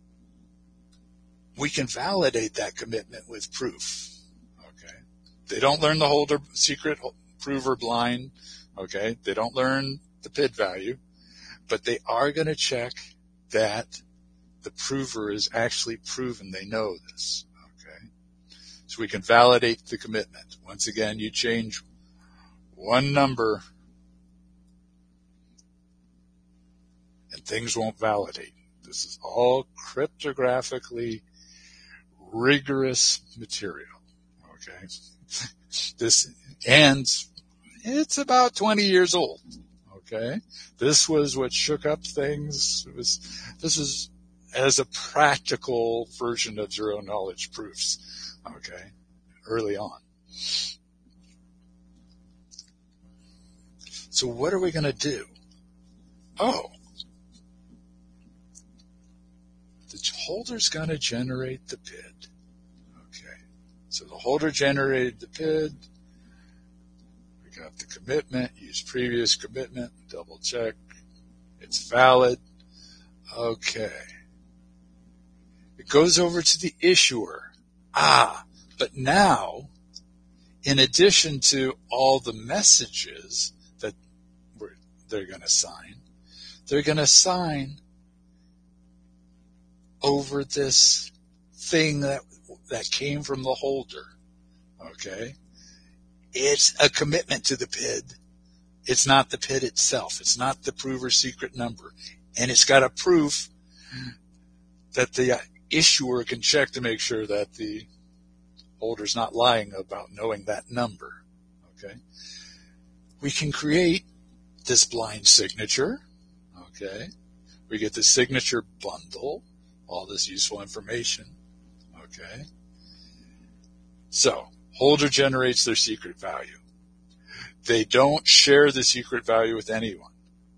we can validate that commitment with proof. Okay? They don't learn the holder secret, prover blind. Okay? They don't learn the PID value, but they are going to check that the prover is actually proven they know this. So we can validate the commitment. Once again, you change one number and things won't validate. This is all cryptographically rigorous material. Okay. And it's about 20 years old. Okay. This was what shook up things. This is as a practical version of zero knowledge proofs. Okay, early on. So what are we going to do? Oh, the holder's going to generate the PID. Okay, so the holder generated the PID. We got the commitment, use previous commitment, double check. It's valid. Okay. It goes over to the issuer. But now, in addition to all the messages that they're going to sign over this thing that came from the holder. Okay? It's a commitment to the PID. It's not the PID itself. It's not the prover secret number. And it's got a proof that the issuer can check to make sure that the holder's not lying about knowing that number. Okay. We can create this blind signature. Okay. We get the signature bundle, all this useful information. Okay. So, holder generates their secret value. They don't share the secret value with anyone.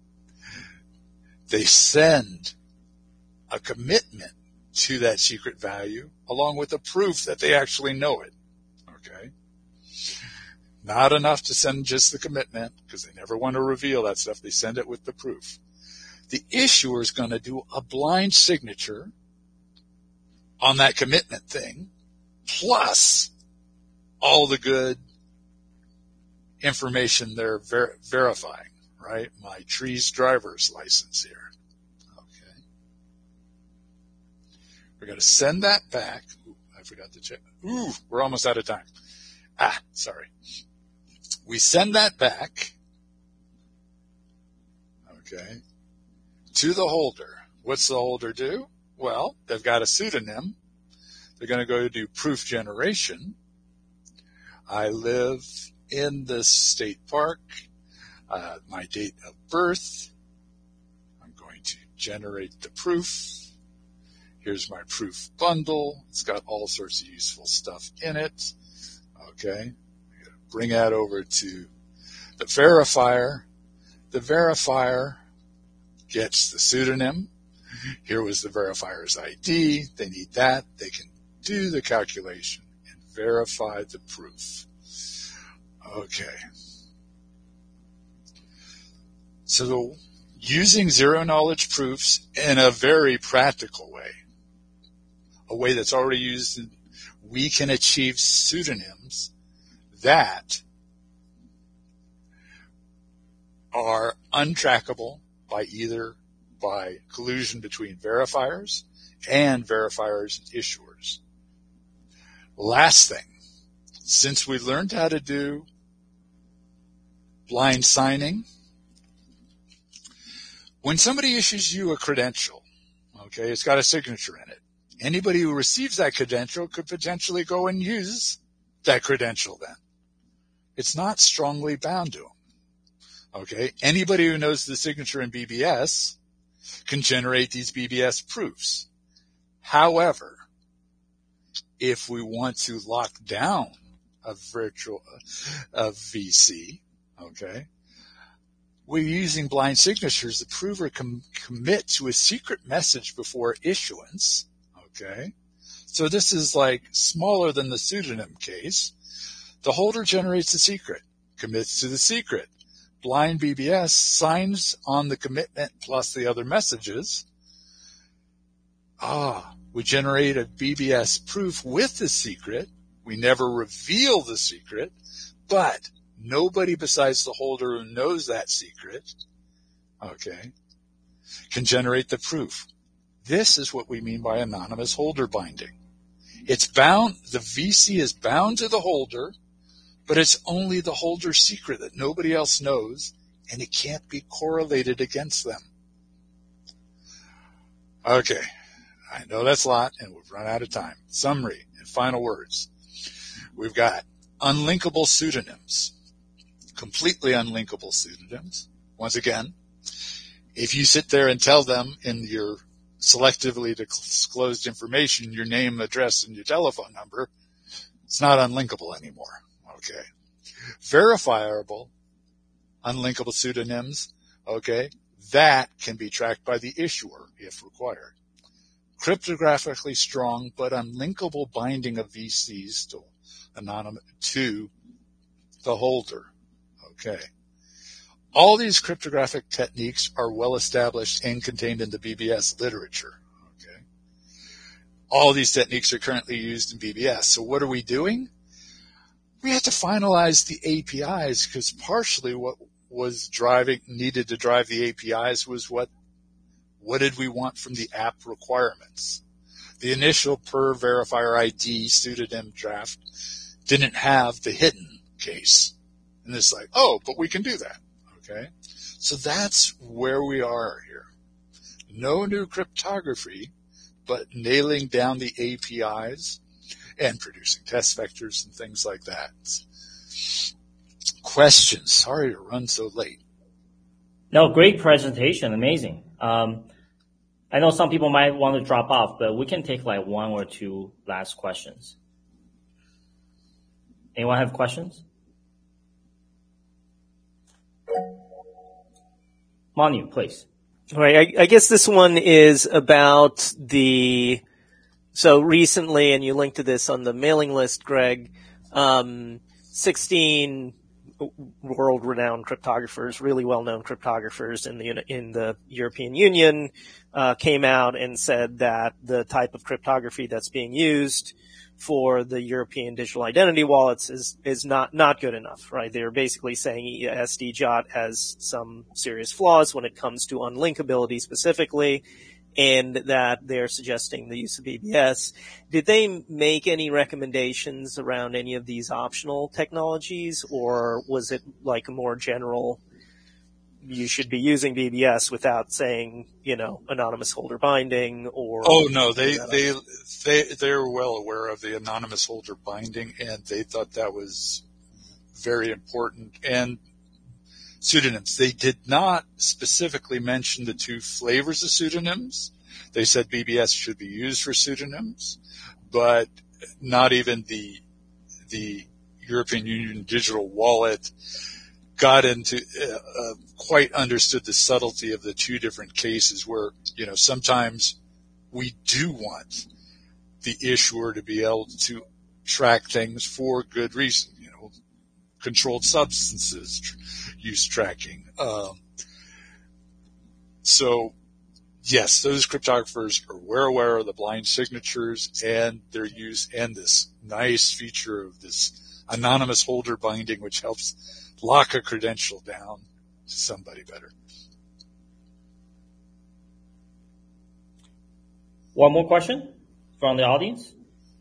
They send a commitment to that secret value along with a proof that they actually know it. Okay? Not enough to send just the commitment because they never want to reveal that stuff. They send it with the proof. The issuer is going to do a blind signature on that commitment thing plus all the good information they're verifying, right? My tree's driver's license here. We're going to send that back. Ooh, I forgot to check. Ooh, we're almost out of time. Sorry. We send that back, okay, to the holder. What's the holder do? Well, they've got a pseudonym. They're going to go do proof generation. I live in this state park. My date of birth. I'm going to generate the proof. Here's my proof bundle. It's got all sorts of useful stuff in it. Okay. Bring that over to the verifier. The verifier gets the pseudonym. Here was the verifier's ID. They need that. They can do the calculation and verify the proof. Okay. So using zero-knowledge proofs in a very practical way, a way that's already used, we can achieve pseudonyms that are untrackable by collusion between verifiers and verifiers and issuers. Last thing, since we learned how to do blind signing, when somebody issues you a credential, okay, it's got a signature in it. Anybody who receives that credential could potentially go and use that credential then. It's not strongly bound to them. Okay, anybody who knows the signature in BBS can generate these BBS proofs. However, if we want to lock down a VC, okay, we're using blind signatures. The prover can commit to a secret message before issuance. Okay, so this is like smaller than the pseudonym case. The holder generates the secret, commits to the secret. Blind BBS signs on the commitment plus the other messages. We generate a BBS proof with the secret. We never reveal the secret, but nobody besides the holder who knows that secret, okay, can generate the proof. This is what we mean by anonymous holder binding. It's bound, the VC is bound to the holder, but it's only the holder's secret that nobody else knows, and it can't be correlated against them. Okay, I know that's a lot, and we've run out of time. Summary and final words. We've got unlinkable pseudonyms, completely unlinkable pseudonyms. Once again, if you sit there and tell them in your selectively disclosed information, your name, address, and your telephone number, it's not unlinkable anymore. Okay. Verifiable, unlinkable pseudonyms, okay, that can be tracked by the issuer if required. Cryptographically strong but unlinkable binding of VCs to the holder. Okay. All these cryptographic techniques are well established and contained in the BBS literature. Okay. All these techniques are currently used in BBS. So what are we doing? We had to finalize the APIs because partially what was needed to drive the APIs was what did we want from the app requirements. The initial per verifier ID pseudonym draft didn't have the hidden case. And it's like, but we can do that. Okay. So that's where we are here. No new cryptography, but nailing down the APIs and producing test vectors and things like that. Questions? Sorry to run so late. No, great presentation. Amazing. I know some people might want to drop off, but we can take like one or two last questions. Anyone have questions? Manu, please. All right. I guess this one is about so recently, and you linked to this on the mailing list, Greg, 16 world-renowned cryptographers, really well-known cryptographers in the European Union, came out and said that the type of cryptography that's being used for the European digital identity wallets is not good enough, right? They're basically saying SDJOT has some serious flaws when it comes to unlinkability specifically, and that they're suggesting the use of BBS. Did they make any recommendations around any of these optional technologies, or was it like a more general, you should be using BBS without saying, anonymous holder binding or? Oh no, they're well aware of the anonymous holder binding, and they thought that was very important. And pseudonyms, they did not specifically mention the two flavors of pseudonyms, They said BBS should be used for pseudonyms, but not even the European Union digital wallet got into quite understood the subtlety of the two different cases where, sometimes we do want the issuer to be able to track things for good reason, controlled substances use tracking. So yes, those cryptographers are aware of the blind signatures and their use and this nice feature of this anonymous holder binding, which helps lock a credential down to somebody better. One more question from the audience.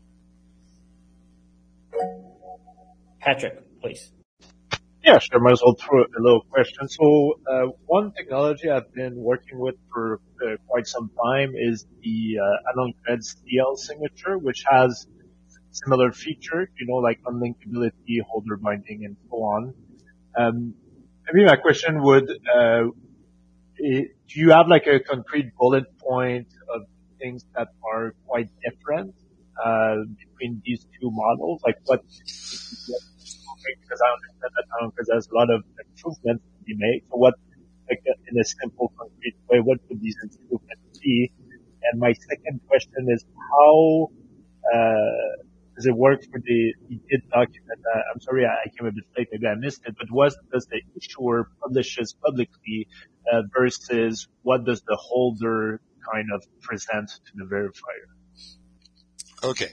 Patrick, please. Yeah, sure. Might as well throw a little question. So, one technology I've been working with for quite some time is the AnonCred CL signature, which has similar feature, like unlinkability, holder binding, and so on. Maybe my question would, do you have like a concrete bullet point of things that are quite different between these two models? Like what? Because I understand that there's a lot of improvements to be made. So what, like in a simple, concrete way, what would these improvements be? And my second question is how does it work for the DID document? I'm sorry, I came a bit late, maybe I missed it, but what does the issuer publishes publicly versus what does the holder kind of present to the verifier? Okay.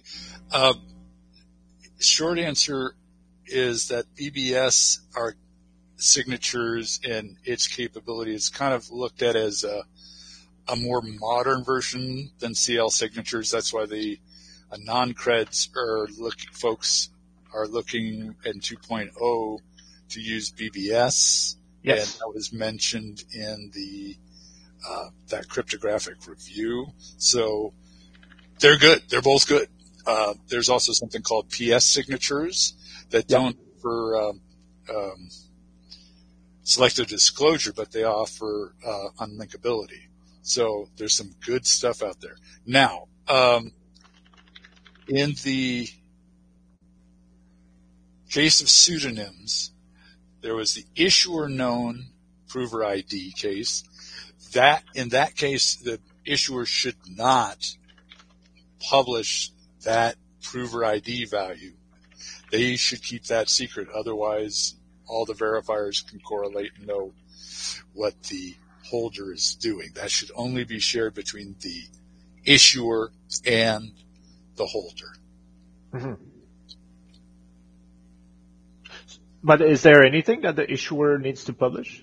Short answer is that BBS are signatures and its capability is kind of looked at as a more modern version than CL signatures. That's why the non-creds folks are looking in 2.0 to use BBS. Yes. And that was mentioned in the that cryptographic review. So they're good. They're both good. There's also something called PS signatures that don't offer selective disclosure, but they offer unlinkability. So there's some good stuff out there. Now, in the case of pseudonyms, there was the issuer known prover ID case. In that case, the issuer should not publish that prover ID value. They should keep that secret. Otherwise, all the verifiers can correlate and know what the holder is doing. That should only be shared between the issuer and the holder. Mm-hmm. But is there anything that the issuer needs to publish?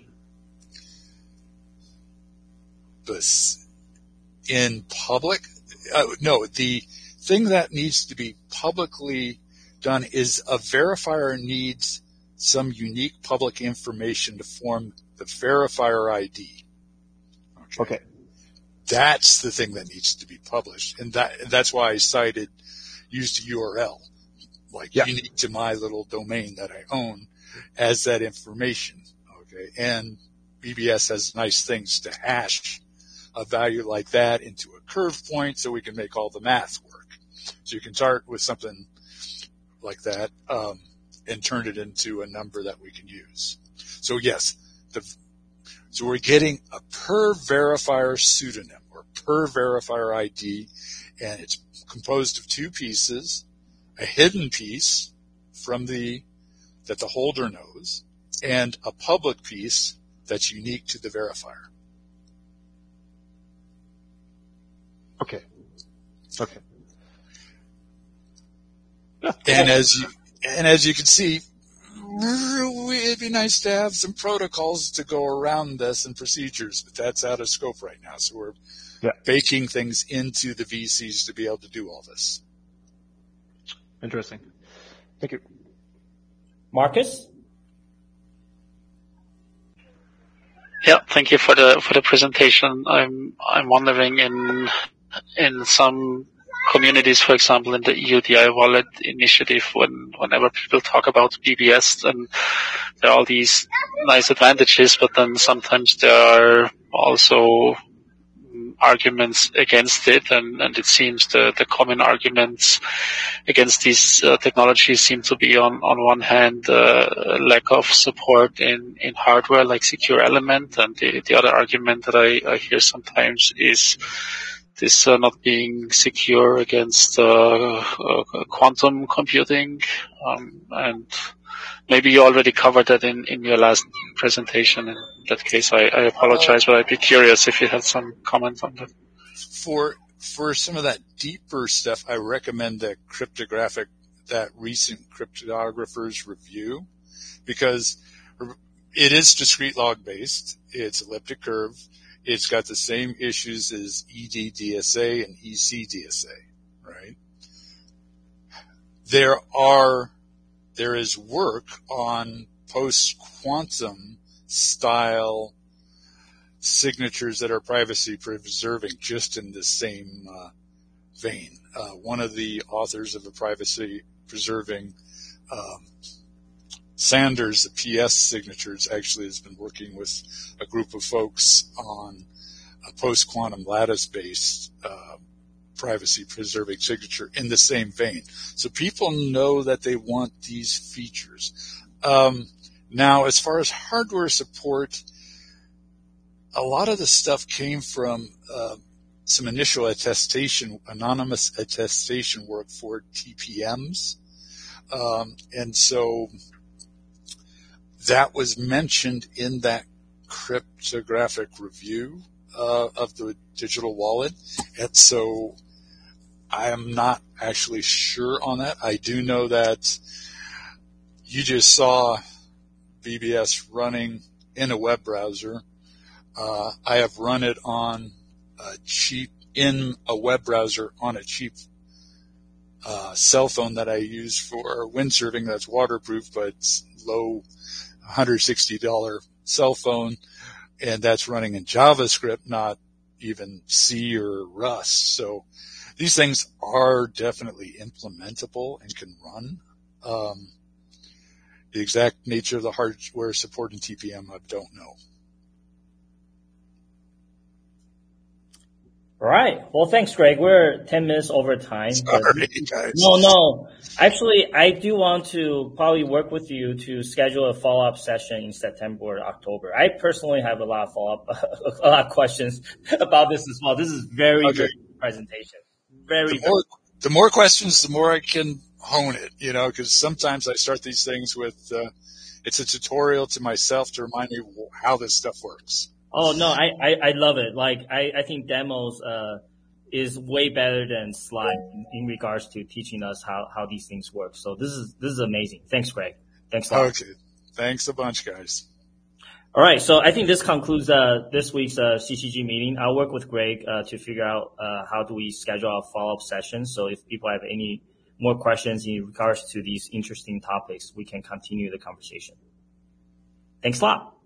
In public? No, the thing that needs to be publicly done is a verifier needs some unique public information to form the verifier ID. Okay. That's the thing that needs to be published. And that's why I used a URL, unique to my little domain that I own as that information. Okay. And BBS has nice things to hash a value like that into a curve point so we can make all the math work. So you can start with something like that, and turn it into a number that we can use. So yes, so we're getting a per verifier pseudonym or per verifier ID, and it's composed of two pieces, a hidden piece that the holder knows, and a public piece that's unique to the verifier. Okay. And as you can see, it'd be nice to have some protocols to go around this and procedures, but that's out of scope right now. So we're baking things into the VCs to be able to do all this. Interesting. Thank you. Marcus? Yeah, thank you for the presentation. I'm wondering in some communities, for example, in the EUDI wallet initiative, whenever people talk about BBS, and there are all these nice advantages, but then sometimes there are also arguments against it, and it seems the common arguments against these technologies seem to be on one hand lack of support in hardware like secure element, and the other argument that I hear sometimes is this not being secure against quantum computing, and maybe you already covered that in your last presentation. In that case, I apologize, but I'd be curious if you had some comments on that. For some of that deeper stuff, I recommend that recent cryptographers review, because it is discrete log based. It's elliptic curve. It's got the same issues as EDDSA and ECDSA, right? There is work on post-quantum style signatures that are privacy preserving, just in the same vein. One of the authors of the privacy preserving Sanders, the PS signatures, actually has been working with a group of folks on a post-quantum lattice-based privacy-preserving signature in the same vein. So people know that they want these features. Now, as far as hardware support, a lot of the stuff came from some initial anonymous attestation work for TPMs. And so that was mentioned in that cryptographic review of the digital wallet. And so I am not actually sure on that. I do know that you just saw BBS running in a web browser. I have run it on in a web browser on a cheap cell phone that I use for windsurfing that's waterproof, but it's low $160 cell phone, and that's running in JavaScript, not even C or Rust. So these things are definitely implementable and can run. The exact nature of the hardware support in TPM, I don't know. All right. Well, thanks, Greg. We're 10 minutes over time. Sorry, guys. No. Actually, I do want to probably work with you to schedule a follow-up session in September or October. I personally have a lot of questions about this as well. This is very good presentation. The more questions, the more I can hone it, because sometimes I start these things with, it's a tutorial to myself to remind me how this stuff works. Oh, no, I love it. Like, I think demos, is way better than slide in regards to teaching us how these things work. So this is amazing. Thanks, Greg. Thanks a lot. Okay. Thanks a bunch, guys. All right. So I think this concludes, this week's, CCG meeting. I'll work with Greg, to figure out, how do we schedule our follow-up sessions. So if people have any more questions in regards to these interesting topics, we can continue the conversation. Thanks a lot.